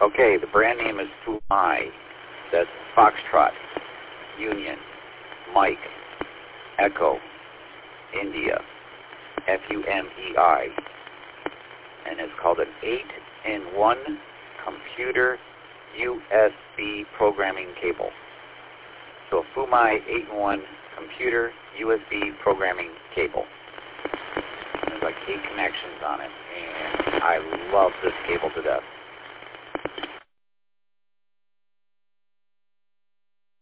Okay, the brand name is Fumei. That's Foxtrot, Union, Mike, Echo, India, Fumei. And it's called an 8-in-1 computer USB programming cable. So a Fumei 8-in-1 computer USB programming cable. There's like 8 connections on it, and I love this cable to death.